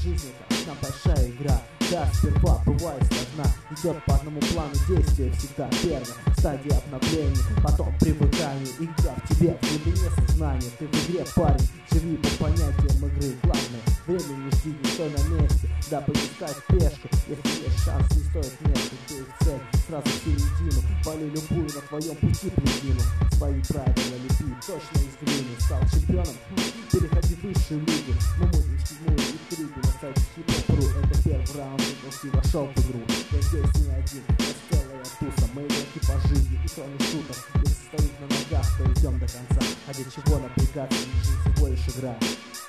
жизнь — это одна большая игра. Да, сперва бывает сложна, идет по одному плану действия всегда первое. Стадия обновления, потом привыкание. Игра в тебе, в глубине сознания. Ты в игре, парень, живи по понятиям игры. Главное, время не жди, не стой на месте, дабы искать спешку. Если есть шанс, не стоит места, ты в цель, сразу в середину. Вали любую на твоем пути причину. Свои правила лепи, точно из глины. Стал чемпионом, переходи в высшую лигу. Мы мутим седьмую интригу на сайте хип-хоп.ру. Это первый раунд, и вошел в игру. Я здесь не один, я целая туса. Мы игроки по жизни, и кроме шуток, если стоит на ногах, то идем до конца. А для чего напрягаться, жизнь всего лишь игра.